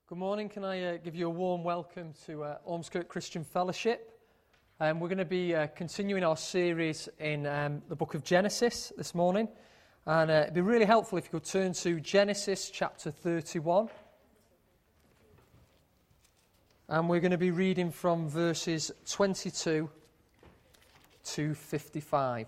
Good morning. Can I give you a warm welcome to Ormskirk Christian Fellowship? We're going to be continuing our series in the book of Genesis this morning. And it'd be really helpful if you could turn to Genesis chapter 31. And we're going to be reading from verses 22 to 55.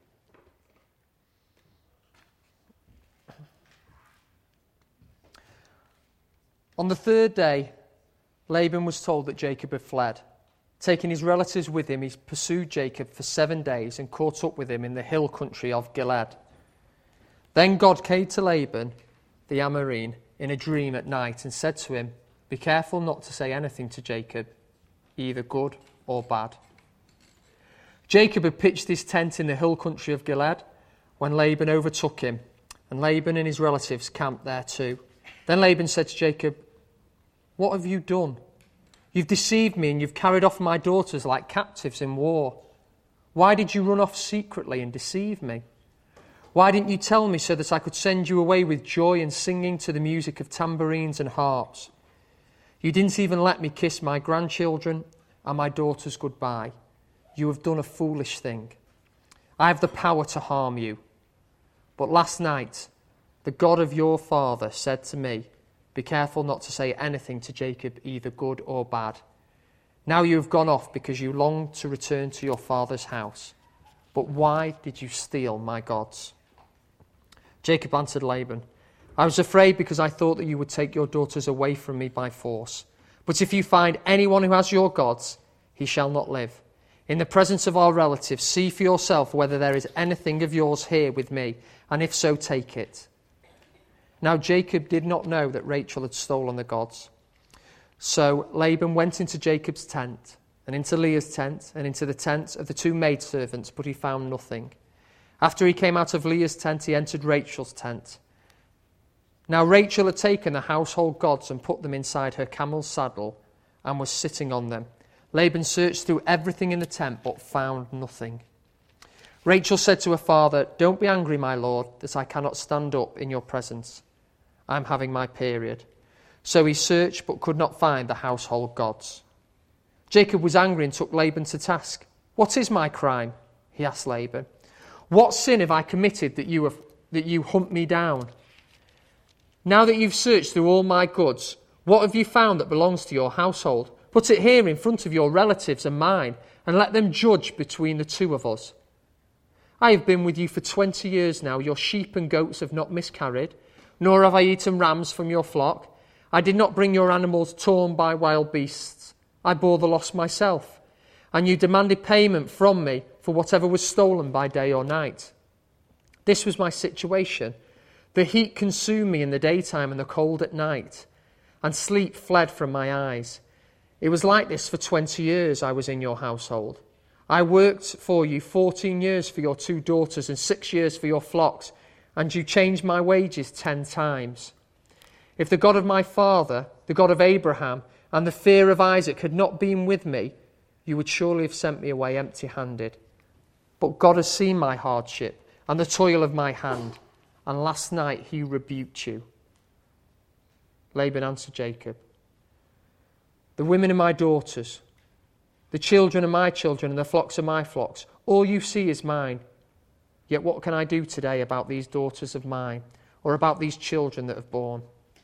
On the third day, Laban was told that Jacob had fled. Taking his relatives with him, he pursued Jacob for 7 days and caught up with him in the hill country of Gilead. Then God came to Laban, the Amorine, in a dream at night and said to him, "Be careful not to say anything to Jacob, either good or bad." Jacob had pitched his tent in the hill country of Gilead when Laban overtook him, and Laban and his relatives camped there too. Then Laban said to Jacob, "What have you done? You've deceived me and you've carried off my daughters like captives in war. Why did you run off secretly and deceive me? Why didn't you tell me so that I could send you away with joy and singing to the music of tambourines and harps? You didn't even let me kiss my grandchildren and my daughters goodbye. You have done a foolish thing. I have the power to harm you. But last night, the God of your father said to me, 'Be careful not to say anything to Jacob, either good or bad.' Now you have gone off because you long to return to your father's house. But why did you steal my gods?" Jacob answered Laban, "I was afraid because I thought that you would take your daughters away from me by force. But if you find anyone who has your gods, he shall not live. In the presence of our relatives, see for yourself whether there is anything of yours here with me, and if so, take it." Now Jacob did not know that Rachel had stolen the gods. So Laban went into Jacob's tent, and into Leah's tent, and into the tent of the two maidservants, but he found nothing. After he came out of Leah's tent, he entered Rachel's tent. Now Rachel had taken the household gods and put them inside her camel's saddle, and was sitting on them. Laban searched through everything in the tent, but found nothing. Rachel said to her father, "Don't be angry, my lord, that I cannot stand up in your presence. I'm having my period." So he searched but could not find the household gods. Jacob was angry and took Laban to task. "What is my crime?" he asked Laban. "What sin have I committed that you hunt me down? Now that you've searched through all my goods, what have you found that belongs to your household? Put it here in front of your relatives and mine, and let them judge between the two of us. I have been with you for 20 years now. Your sheep and goats have not miscarried, nor have I eaten rams from your flock. I did not bring your animals torn by wild beasts. I bore the loss myself, and you demanded payment from me for whatever was stolen by day or night. This was my situation. The heat consumed me in the daytime and the cold at night, and sleep fled from my eyes. It was like this for 20 years I was in your household. I worked for you 14 years for your 2 daughters and 6 years for your flocks, and you changed my wages 10 times. If the God of my father, the God of Abraham, and the fear of Isaac had not been with me, you would surely have sent me away empty-handed. But God has seen my hardship and the toil of my hand, and last night he rebuked you." Laban answered Jacob, "The women are my daughters, the children are my children, and the flocks are my flocks. All you see is mine. Yet what can I do today about these daughters of mine, or about these children that have borne?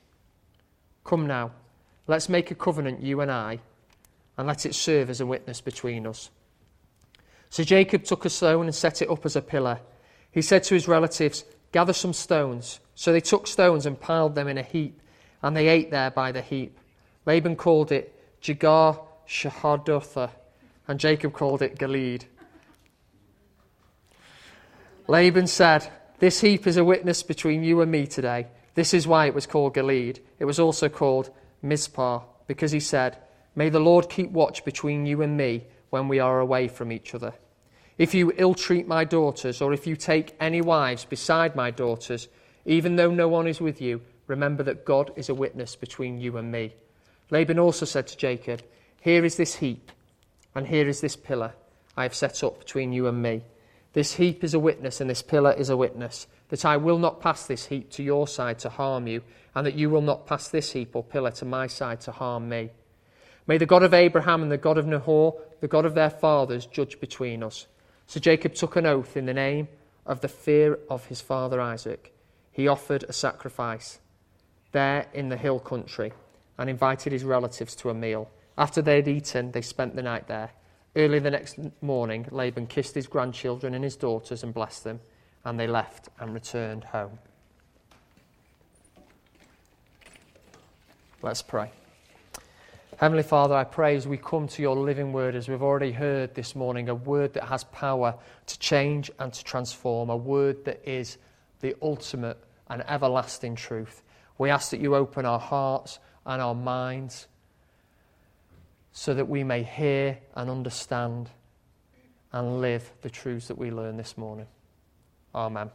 Come now, let's make a covenant, you and I, and let it serve as a witness between us." So Jacob took a stone and set it up as a pillar. He said to his relatives, "Gather some stones." So they took stones and piled them in a heap, and they ate there by the heap. Laban called it Jegar Shahadutha, and Jacob called it Gilead. Laban said, "This heap is a witness between you and me today." This is why it was called Gilead. It was also called Mizpah, because he said, "May the Lord keep watch between you and me when we are away from each other. If you ill-treat my daughters, or if you take any wives beside my daughters, even though no one is with you, remember that God is a witness between you and me." Laban also said to Jacob, "Here is this heap, and here is this pillar I have set up between you and me. This heap is a witness, and this pillar is a witness. The that I will not pass this heap to your side to harm you, and that you will not pass this heap or pillar to my side to harm me. May the God of Abraham and the God of Nahor, the God of their fathers, judge between us." So Jacob took an oath in the name of the fear of his father Isaac. He offered a sacrifice there in the hill country and invited his relatives to a meal. After they had eaten, they spent the night there. Early the next morning, Laban kissed his grandchildren and his daughters and blessed them, and they left and returned home. Let's pray. Heavenly Father, I pray as we come to your living word, as we've already heard this morning, a word that has power to change and to transform, a word that is the ultimate and everlasting truth. We ask that you open our hearts and our minds so that we may hear and understand and live the truths that we learn this morning. Amen.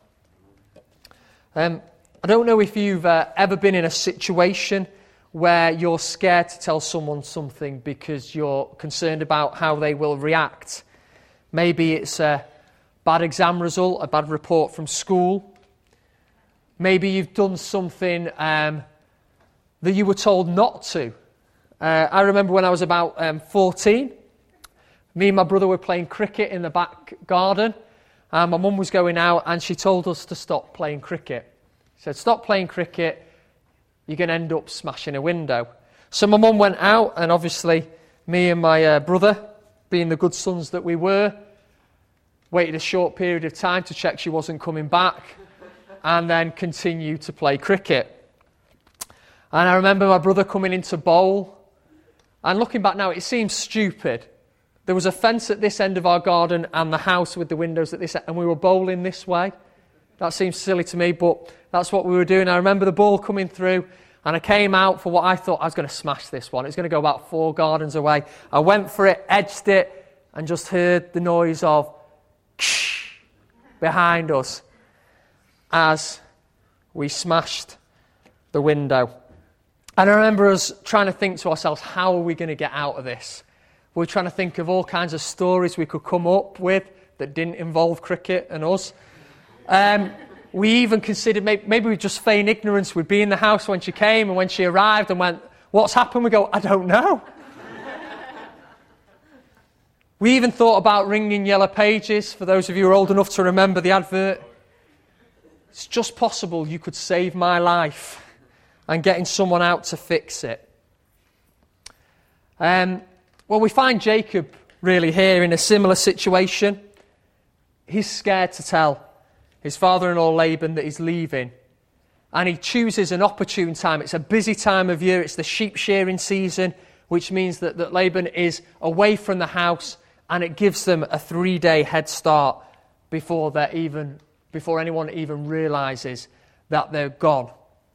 I don't know if you've ever been in a situation where you're scared to tell someone something because you're concerned about how they will react. Maybe it's a bad exam result, a bad report from school. Maybe you've done something that you were told not to. I remember when I was about 14, me and my brother were playing cricket in the back garden. My mum was going out and she told us to stop playing cricket. She said, "Stop playing cricket, you're going to end up smashing a window." So my mum went out, and obviously me and my brother, being the good sons that we were, waited a short period of time to check she wasn't coming back, and then continued to play cricket. And I remember my brother coming in to bowl, and looking back now, it seems stupid. There was a fence at this end of our garden and the house with the windows at this end, and we were bowling this way. That seems silly to me, but that's what we were doing. I remember the ball coming through, and I came out for what I thought I was going to smash this one. It was going to go about 4 gardens away. I went for it, edged it, and just heard the noise of behind us as we smashed the window. And I remember us trying to think to ourselves, how are we going to get out of this? We were trying to think of all kinds of stories we could come up with that didn't involve cricket and us. We even considered maybe we'd just feign ignorance. We'd be in the house when she came, and when she arrived and went, "What's happened?" we go, "I don't know." We even thought about ringing Yellow Pages, for those of you who are old enough to remember the advert. It's just possible you could save my life, and getting someone out to fix it. Well, we find Jacob really here in a similar situation. He's scared to tell his father-in-law Laban that he's leaving. And he chooses an opportune time. It's a busy time of year. It's the sheep shearing season, which means that Laban is away from the house, and it gives them a 3-day head start before anyone even realises that they're gone.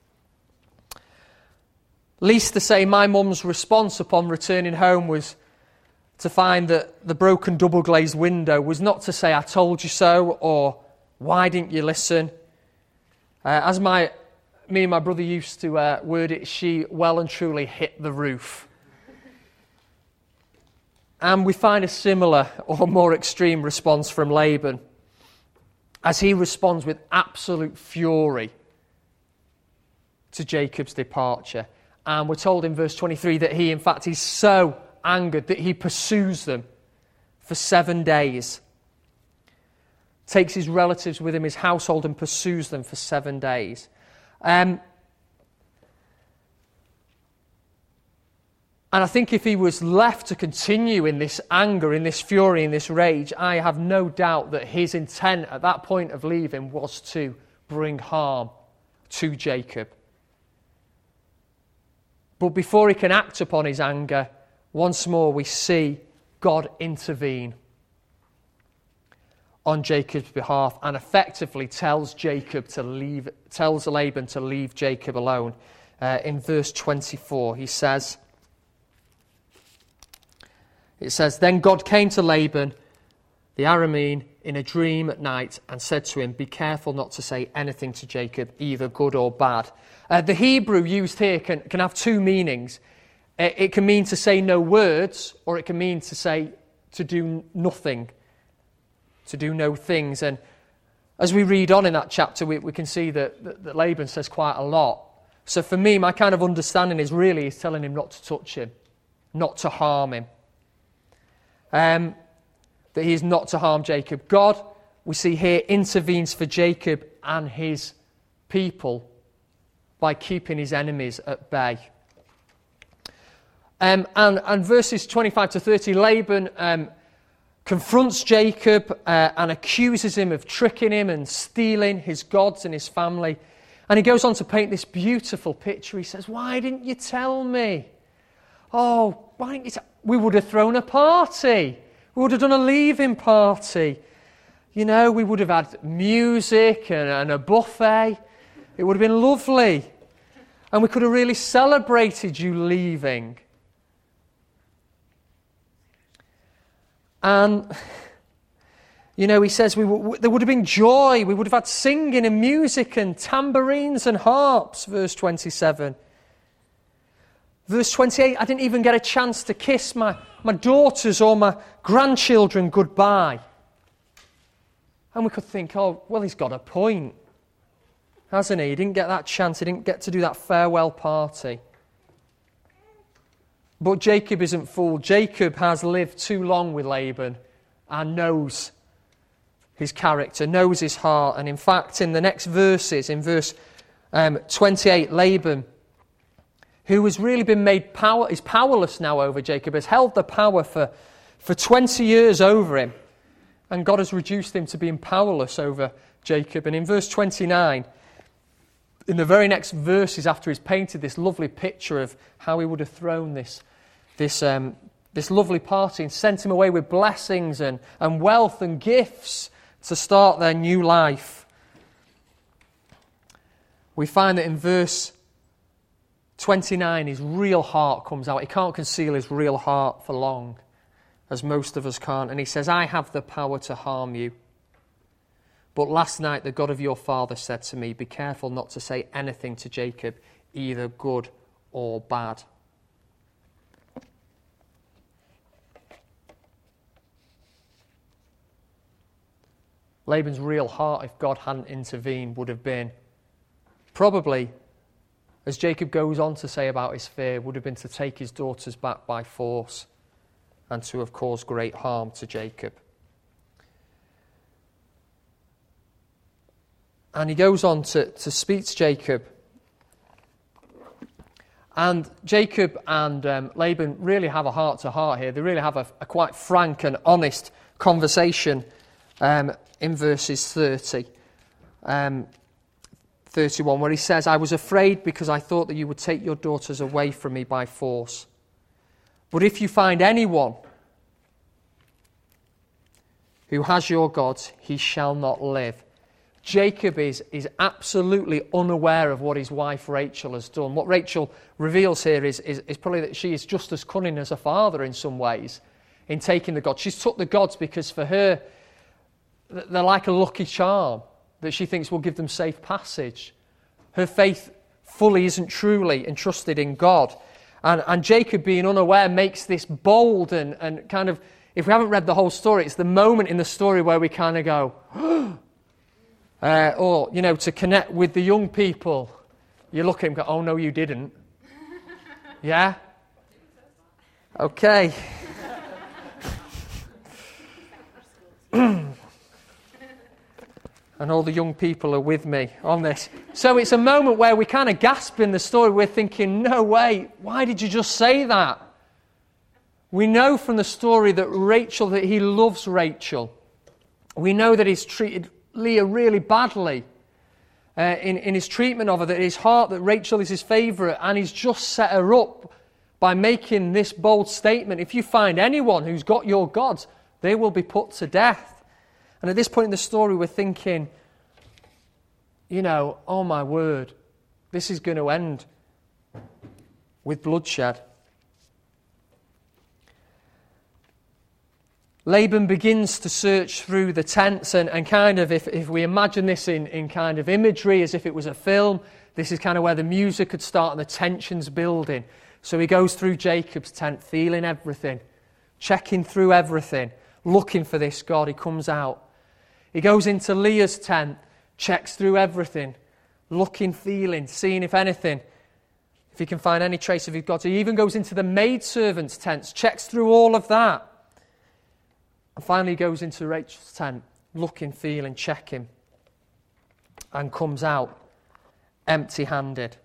Least to say, my mum's response upon returning home was to find that the broken double-glazed window was not to say, "I told you so," or "Why didn't you listen?" As me and my brother used to word it, she well and truly hit the roof. And we find a similar or more extreme response from Laban, as he responds with absolute fury to Jacob's departure. And we're told in verse 23 that he's so angered that he pursues them for 7 days. Takes his relatives with him, his household, and pursues them for 7 days. And I think if he was left to continue in this anger, in this fury, in this rage, I have no doubt that his intent at that point of leaving was to bring harm to Jacob. But before he can act upon his anger, once more we see God intervene on Jacob's behalf and effectively tells Laban to leave Jacob alone. In verse 24, it says, "Then God came to Laban, the Aramean, in a dream at night and said to him, 'Be careful not to say anything to Jacob, either good or bad.'" The Hebrew used here can have 2 meanings. It can mean to say no words, or it can mean to say to do nothing, to do no things. And As we read on in that chapter, we can see that Laban says quite a lot. So for me, my kind of understanding is really he's telling him not to touch him, not to harm him. That he is not to harm Jacob. God, we see here, intervenes for Jacob and his people by keeping his enemies at bay. And verses 25 to 30, Laban confronts Jacob and accuses him of tricking him and stealing his gods and his family. And he goes on to paint this beautiful picture. He says, why didn't you tell me? Oh, why didn't you tell? We would have thrown a party. We would have done a leaving party. You know, we would have had music and a buffet. It would have been lovely. And we could have really celebrated you leaving. And, you know, he says there would have been joy. We would have had singing and music and tambourines and harps, verse 27. Verse 28, I didn't even get a chance to kiss my daughters or my grandchildren goodbye. And we could think, oh, well, he's got a point, hasn't he? He didn't get that chance. He didn't get to do that farewell party. But Jacob isn't fooled. Jacob has lived too long with Laban and knows his character, knows his heart. And in fact, in the next verses, in verse 28, Laban, who has really been made is powerless now over Jacob, has held the power for 20 years over him. And God has reduced him to being powerless over Jacob. And in verse 29, in the very next verses after he's painted this lovely picture of how he would have thrown this lovely party and sent him away with blessings and wealth and gifts to start their new life, we find that in verse 29 his real heart comes out. He can't conceal his real heart for long, as most of us can't. And he says, I have the power to harm you. But last night the God of your father said to me, be careful not to say anything to Jacob, either good or bad. Laban's real heart, if God hadn't intervened, would have been probably, as Jacob goes on to say about his fear, would have been to take his daughters back by force and to have caused great harm to Jacob. And he goes on to speak to Jacob. And Jacob and Laban really have a heart-to-heart here. They really have a quite frank and honest conversation in verses 31, where he says, I was afraid because I thought that you would take your daughters away from me by force. But if you find anyone who has your gods, he shall not live. Jacob is absolutely unaware of what his wife Rachel has done. What Rachel reveals here is probably that she is just as cunning as her father in some ways in taking the gods. She's took the gods because for her, they're like a lucky charm that she thinks will give them safe passage. Her faith fully isn't truly entrusted in God. And Jacob, being unaware, makes this bold and kind of, if we haven't read the whole story, it's the moment in the story where we kind of go, or, you know, to connect with the young people. You look at him and go, oh, no, you didn't. Yeah? Okay. And all the young people are with me on this. So it's a moment where we kind of gasp in the story. We're thinking, no way, why did you just say that? We know from the story that he loves Rachel. We know that he's treated Leah really badly in his treatment of her, that his heart, that Rachel is his favourite, and he's just set her up by making this bold statement. If you find anyone who's got your gods, they will be put to death. And at this point in the story, we're thinking, you know, oh my word, this is going to end with bloodshed. Laban begins to search through the tents and kind of, if we imagine this in kind of imagery as if it was a film, this is kind of where the music could start and the tension's building. So he goes through Jacob's tent, feeling everything, checking through everything, looking for this God. He comes out. He goes into Leah's tent, checks through everything, looking, feeling, seeing if he can find any trace of his God. He even goes into the maidservants' tents, checks through all of that. And finally he goes into Rachel's tent, looking, feeling, checking, and comes out empty-handed.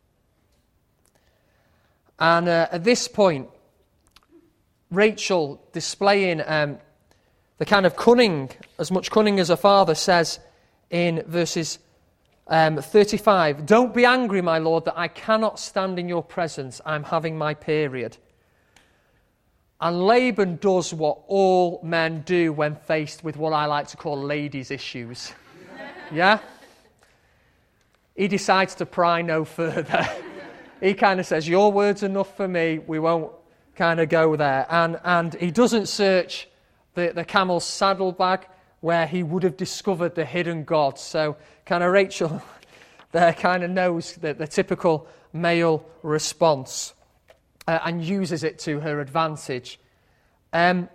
And at this point, Rachel, displaying the kind of cunning, as much cunning as her father, says in verses 35, "Don't be angry, my lord, that I cannot stand in your presence. I'm having my period." And Laban does what all men do when faced with what I like to call ladies' issues. Yeah? He decides to pry no further. He kind of says, your word's enough for me, we won't kind of go there. And he doesn't search the camel's saddlebag where he would have discovered the hidden God. So kind of Rachel there kind of knows the typical male response and uses it to her advantage. And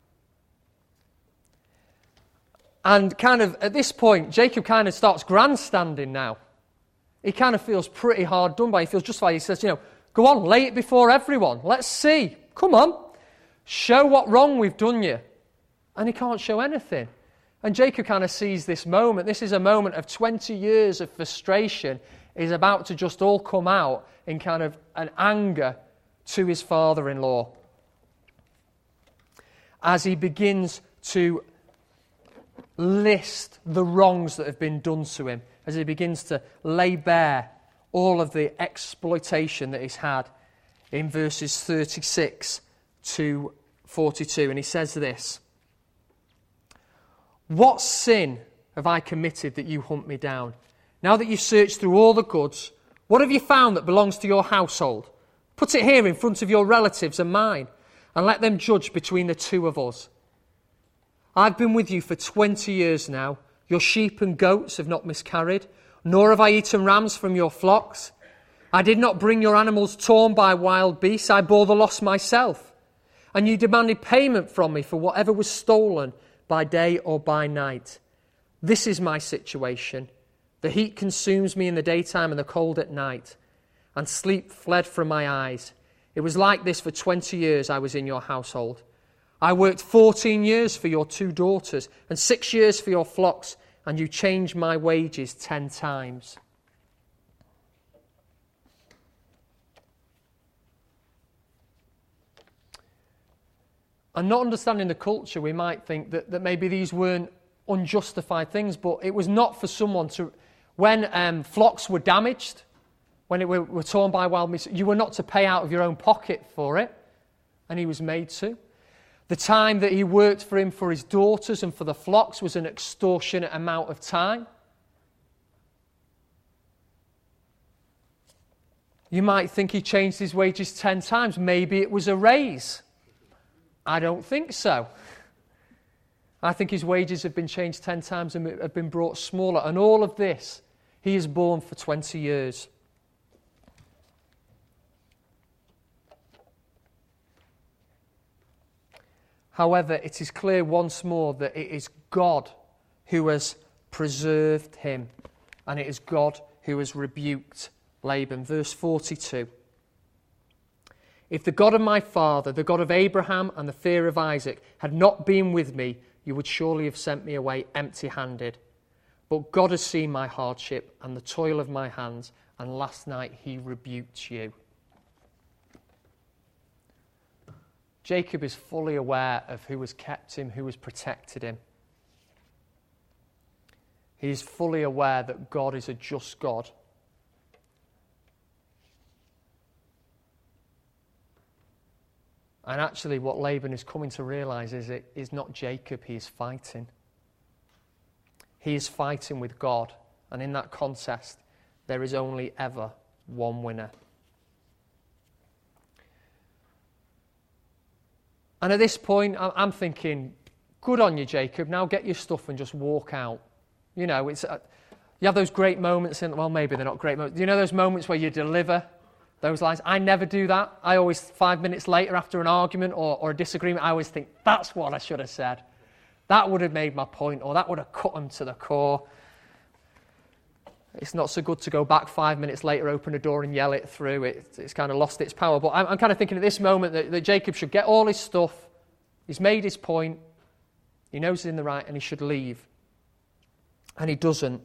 kind of at this point, Jacob kind of starts grandstanding now. He kind of feels pretty hard done by. He feels justified. He says, go on, lay it before everyone. Let's see. Come on. Show what wrong we've done you. And he can't show anything. And Jacob kind of sees this moment. This is a moment of 20 years of frustration is about to just all come out in kind of an anger to his father-in-law. As he begins to list the wrongs that have been done to him, as he begins to lay bare all of the exploitation that he's had in verses 36 to 42. And he says this, "What sin have I committed that you hunt me down? Now that you've searched through all the goods, what have you found that belongs to your household? Put it here in front of your relatives and mine, and let them judge between the two of us. I've been with you for 20 years now. Your sheep and goats have not miscarried, nor have I eaten rams from your flocks. I did not bring your animals torn by wild beasts. I bore the loss myself. And you demanded payment from me for whatever was stolen by day or by night. This is my situation. The heat consumes me in the daytime and the cold at night, and sleep fled from my eyes. It was like this for 20 years I was in your household. I worked 14 years for your 2 daughters and 6 years for your flocks, and you changed my wages 10 times. And not understanding the culture, we might think that maybe these weren't unjustified things, but it was not for someone to... When flocks were damaged, when it were torn by wild beasts, you were not to pay out of your own pocket for it, and he was made to. The time that he worked for him for his daughters and for the flocks was an extortionate amount of time. You might think he changed his wages 10 times. Maybe it was a raise. I don't think so. I think his wages have been changed 10 times and have been brought smaller. And all of this, he has borne for 20 years. However, it is clear once more that it is God who has preserved him, and it is God who has rebuked Laban. Verse 42. If the God of my father, the God of Abraham and the fear of Isaac, had not been with me, you would surely have sent me away empty-handed. But God has seen my hardship and the toil of my hands, and last night he rebuked you. Jacob is fully aware of who has kept him, who has protected him. He is fully aware that God is a just God. And actually what Laban is coming to realize is it is not Jacob he is fighting. He is fighting with God. And in that contest, there is only ever one winner. And at this point, I'm thinking, good on you, Jacob. Now get your stuff and just walk out. You know, you have those great moments, well, maybe they're not great moments. You know those moments where you deliver those lines? I never do that. I always, 5 minutes later after an argument or a disagreement, I always think, that's what I should have said. That would have made my point, or that would have cut them to the core. It's not so good to go back 5 minutes later, open a door and yell it through. It's kind of lost its power. But I'm kind of thinking at this moment that Jacob should get all his stuff. He's made his point. He knows he's in the right and he should leave. And he doesn't.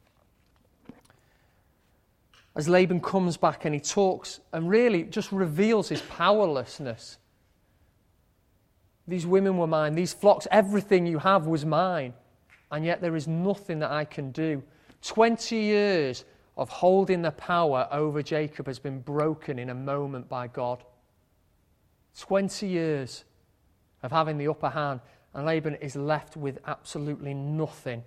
As Laban comes back and he talks and really just reveals his powerlessness. These women were mine, these flocks, everything you have was mine. And yet there is nothing that I can do. 20 years of holding the power over Jacob has been broken in a moment by God. 20 years of having the upper hand, and Laban is left with absolutely nothing.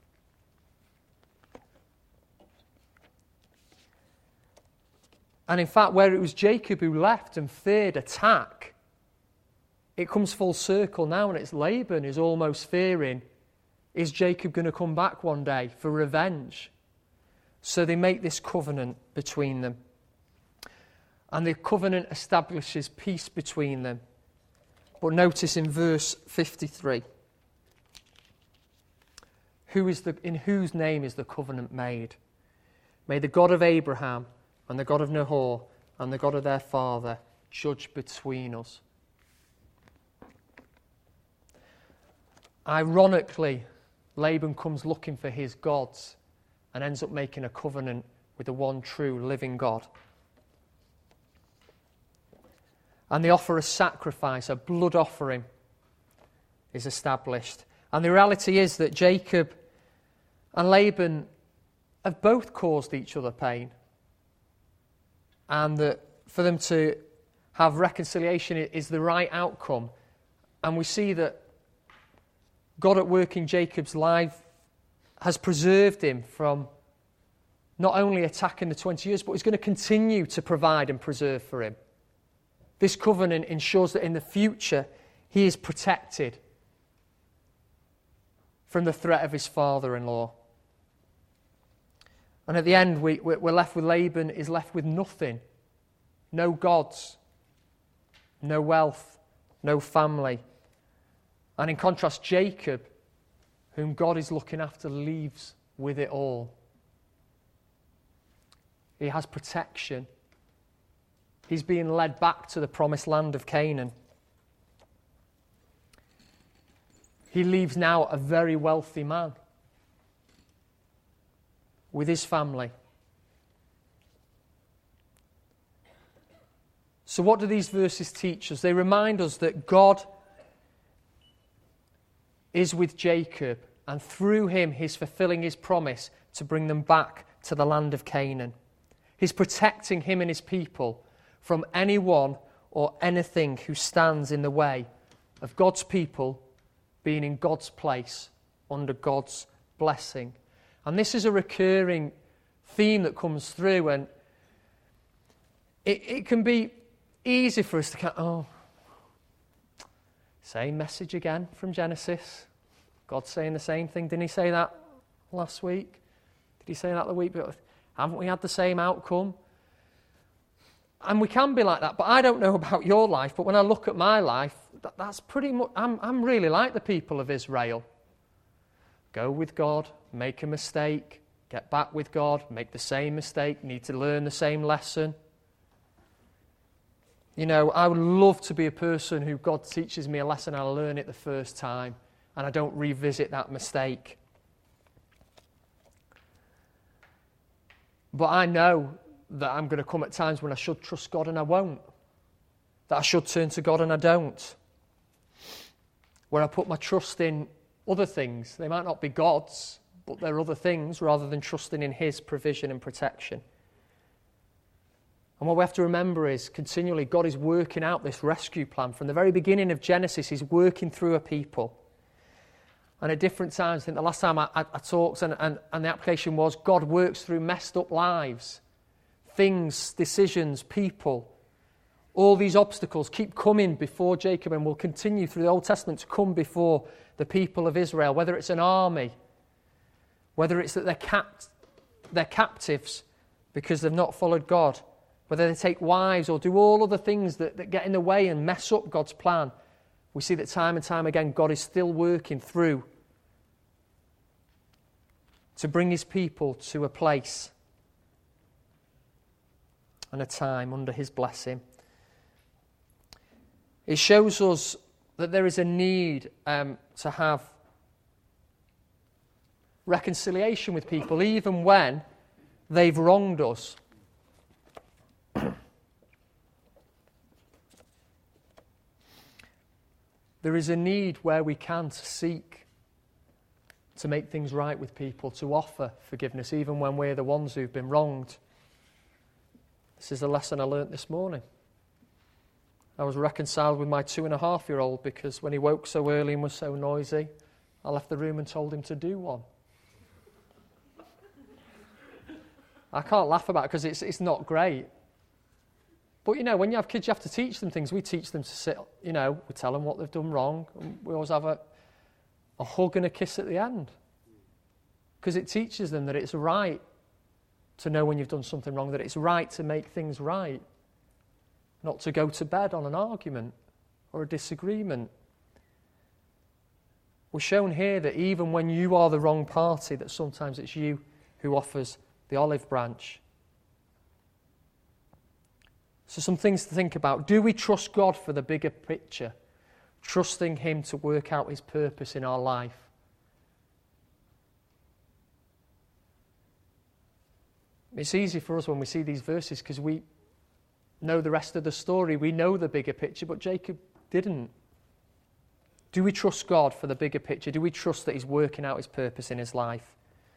And in fact, where it was Jacob who left and feared attack, it comes full circle now, and it's Laban who's almost fearing, is Jacob going to come back one day for revenge? So they make this covenant between them. And the covenant establishes peace between them. But notice in verse 53, in whose name is the covenant made? May the God of Abraham and the God of Nahor and the God of their father judge between us. Ironically, Laban comes looking for his gods and ends up making a covenant with the one true living God. And they offer a sacrifice, a blood offering is established. And the reality is that Jacob and Laban have both caused each other pain. And that for them to have reconciliation is the right outcome. And we see that God at work in Jacob's life has preserved him from not only attacking the 20 years, but he's going to continue to provide and preserve for him. This covenant ensures that in the future he is protected from the threat of his father-in-law. And at the end, we're left with Laban is left with nothing. No gods, no wealth, no family. And in contrast, Jacob, whom God is looking after, leaves with it all. He has protection. He's being led back to the promised land of Canaan. He leaves now a very wealthy man with his family. So what do these verses teach us? They remind us that God is with Jacob, and through him he's fulfilling his promise to bring them back to the land of Canaan. He's protecting him and his people from anyone or anything who stands in the way of God's people being in God's place under God's blessing. And this is a recurring theme that comes through, and it can be easy for us to kind same message again from Genesis. God's saying the same thing. Didn't he say that last week? Did he say that the week before? Haven't we had the same outcome? And we can be like that. But I don't know about your life, but when I look at my life, that's pretty much, I'm really like the people of Israel. Go with God, make a mistake, get back with God, make the same mistake, need to learn the same lesson. You know, I would love to be a person who God teaches me a lesson and I learn it the first time and I don't revisit that mistake. But I know that I'm going to come at times when I should trust God and I won't. That I should turn to God and I don't. Where I put my trust in other things. They might not be God's, but they're other things rather than trusting in His provision and protection. And what we have to remember is continually God is working out this rescue plan. From the very beginning of Genesis, He's working through a people. And at different times, I think the last time I talked and the application was God works through messed up lives. Things, decisions, people. All these obstacles keep coming before Jacob and will continue through the Old Testament to come before the people of Israel. Whether it's an army, whether it's that they're captives because they've not followed God, whether they take wives or do all other things that get in the way and mess up God's plan. We see that time and time again, God is still working through to bring his people to a place and a time under his blessing. It shows us that there is a need to have reconciliation with people, even when they've wronged us. There is a need where we can to seek to make things right with people, to offer forgiveness, even when we're the ones who've been wronged. This is a lesson I learnt this morning. I was reconciled with my 2.5-year-old because when he woke so early and was so noisy, I left the room and told him to do one. I can't laugh about it because it's not great. But, when you have kids, you have to teach them things. We teach them to sit, we tell them what they've done wrong. And we always have a hug and a kiss at the end. Because it teaches them that it's right to know when you've done something wrong, that it's right to make things right. Not to go to bed on an argument or a disagreement. We're shown here that even when you are the wrong party, that sometimes it's you who offers the olive branch. So some things to think about. Do we trust God for the bigger picture? Trusting him to work out his purpose in our life. It's easy for us when we see these verses because we know the rest of the story. We know the bigger picture, but Jacob didn't. Do we trust God for the bigger picture? Do we trust that he's working out his purpose in his life?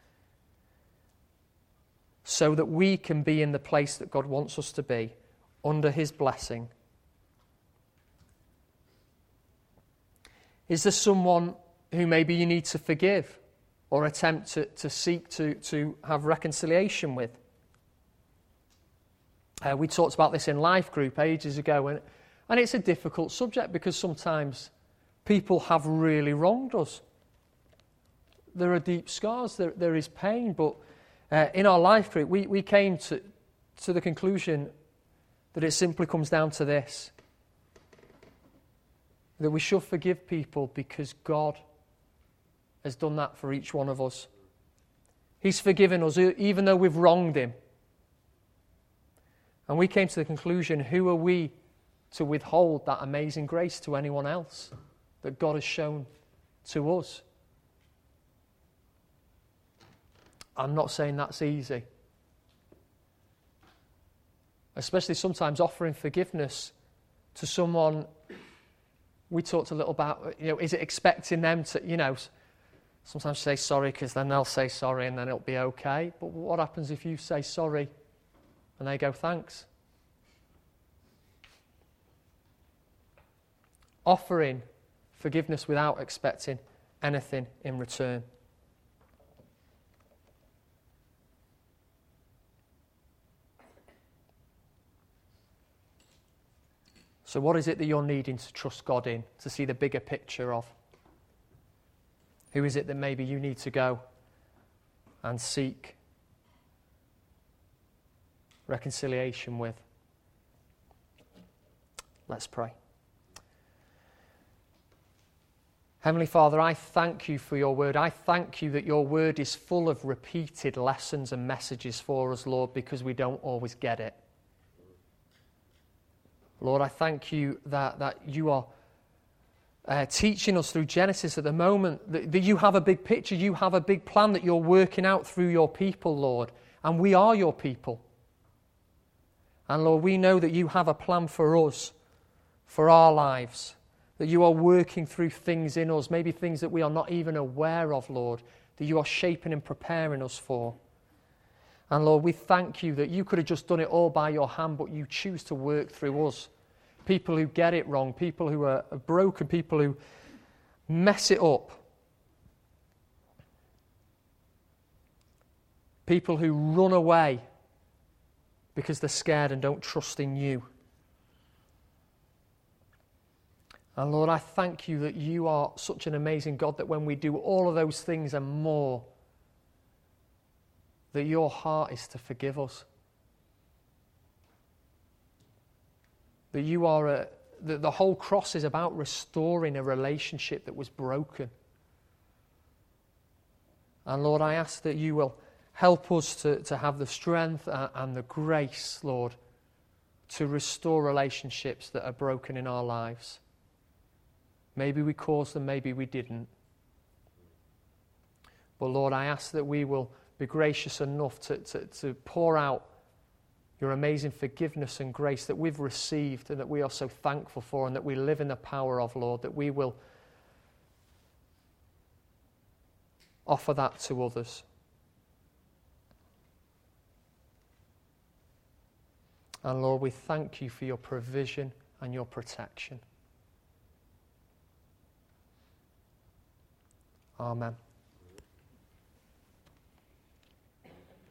So that we can be in the place that God wants us to be, under his blessing. Is there someone who maybe you need to forgive or attempt to seek to have reconciliation with? We talked about this in Life Group ages ago, and it's a difficult subject because sometimes people have really wronged us. There are deep scars, there is pain, but in our Life Group we came to the conclusion that it simply comes down to this: that we should forgive people because God has done that for each one of us. He's forgiven us even though we've wronged him. And we came to the conclusion, who are we to withhold that amazing grace to anyone else that God has shown to us? I'm not saying that's easy. Especially sometimes offering forgiveness to someone. We talked a little about, is it expecting them to, sometimes say sorry because then they'll say sorry and then it'll be okay. But what happens if you say sorry and they go thanks? Offering forgiveness without expecting anything in return. So what is it that you're needing to trust God in, to see the bigger picture of? Who is it that maybe you need to go and seek reconciliation with? Let's pray. Heavenly Father, I thank you for your word. I thank you that your word is full of repeated lessons and messages for us, Lord, because we don't always get it. Lord, I thank you that you are teaching us through Genesis at the moment, that you have a big picture, you have a big plan that you're working out through your people, Lord, and we are your people. And Lord, we know that you have a plan for us, for our lives, that you are working through things in us, maybe things that we are not even aware of, Lord, that you are shaping and preparing us for. And Lord, we thank you that you could have just done it all by your hand, but you choose to work through us. People who get it wrong, people who are broken, people who mess it up. People who run away because they're scared and don't trust in you. And Lord, I thank you that you are such an amazing God that when we do all of those things and more, that your heart is to forgive us. That you are the whole cross is about restoring a relationship that was broken. And Lord, I ask that you will help us to have the strength and the grace, Lord, to restore relationships that are broken in our lives. Maybe we caused them, maybe we didn't. But Lord, I ask that we will be gracious enough to pour out your amazing forgiveness and grace that we've received and that we are so thankful for and that we live in the power of, Lord, that we will offer that to others. And Lord, we thank you for your provision and your protection. Amen.